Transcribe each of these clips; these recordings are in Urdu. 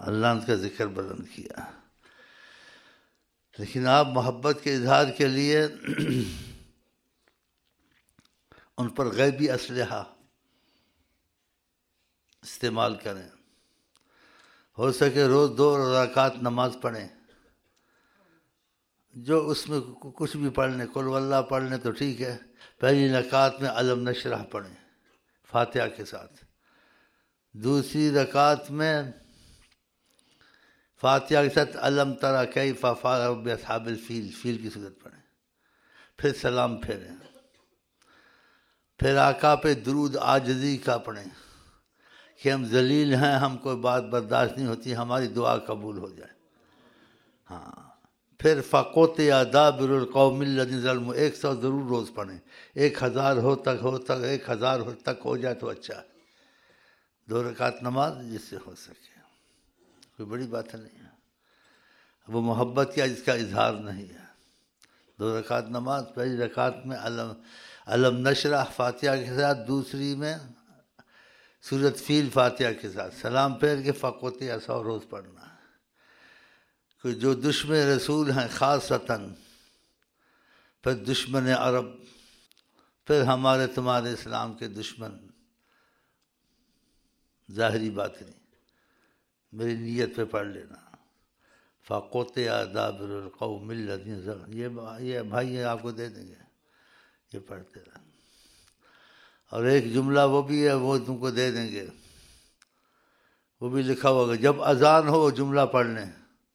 اللہ نے اس کا ذکر بلند کیا. لیکن آپ محبت کے اظہار کے لیے ان پر غیبی اسلحہ استعمال کریں. ہو سکے روز 2 رکعت نماز پڑھیں، جو اس میں کچھ بھی پڑھ لیں، قل واللہ پڑھ لیں تو ٹھیک ہے. پہلی رکعت میں علم نشرح پڑھیں فاتحہ کے ساتھ، دوسری رکعت میں فاتحہ کے ساتھ علم تری کیف فعل ربک باصحاب الفیل، فیل کی صورت پڑھیں، پھر سلام پھیریں، پھر آقا پہ درود عاجزی کا پڑھیں کہ ہم ذلیل ہیں، ہم کوئی بات برداشت نہیں ہوتی، ہماری دعا قبول ہو جائے. ہاں، پھر فقطع دابر القوم الذین ظلموا، 100 ضرور روز پڑھیں، 1000 تک ہو جائے تو اچھا. 2 رکعت نماز جس سے ہو سکے، کوئی بڑی بات نہیں ہے. وہ محبت کیا جس کا اظہار نہیں ہے. 2 رکعت نماز، پہلی رکعت میں علم نشرح فاتحہ کے ساتھ، دوسری میں سورۃ فیل فاتحہ کے ساتھ، سلام پھیر کے فقطع 100 روز پڑھنا ہے. کہ جو دشمن رسول ہیں خاصتاً، پھر دشمن عرب، پھر ہمارے تمہارے اسلام کے دشمن ظاہری بات نہیں، میری نیت پہ پڑھ لینا. فقطع دابر القوم الذین ظلموا، یہ بھائی آپ کو دے دیں گے، یہ پڑھتے رہیں. اور ایک جملہ وہ بھی ہے، وہ تم کو دے دیں گے، وہ بھی لکھا ہوگا. جب اذان ہو وہ جملہ پڑھ لیں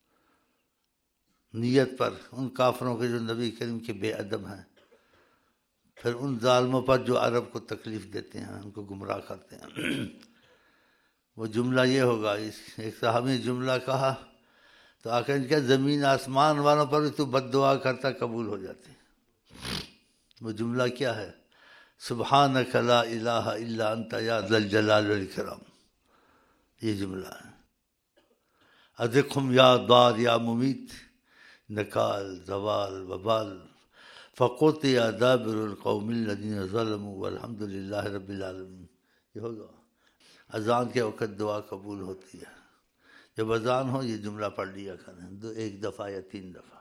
نیت پر، ان کافروں کے جو نبی کریم کے بے ادب ہیں، پھر ان ظالموں پر جو عرب کو تکلیف دیتے ہیں، ان کو گمراہ کرتے ہیں. وہ جملہ یہ ہوگا. ایک صحابی نے جملہ کہا تو آقا نے کہا زمین آسمان والوں پر بھی تو بد دعا کرتا قبول ہو جاتی. وہ جملہ کیا ہے؟ سبحانک لا الہ الا انت یا ذا الجلال والاکرام. یہ جملہ ہے. اذقہم یا ضار یا ممیت، نکال زوال وبال، فقطع دابر القوم الذین ظلموا والحمد للہ رب العالمین. یہ ہوگا. اذان کے وقت دعا قبول ہوتی ہے. جب اذان ہو یہ جملہ پڑھ لیا کریں، 1 دفعہ یا 3 دفعہ،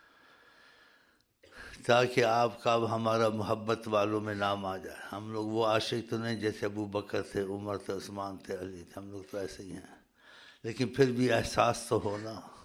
تاکہ آپ کا ہمارا محبت والوں میں نام آ جائے. ہم لوگ وہ عاشق تو نہیں جیسے ابو بکر تھے، عمر تھے، عثمان تھے، علی تھے. ہم لوگ تو ایسے ہی ہیں، لیکن پھر بھی احساس تو ہونا.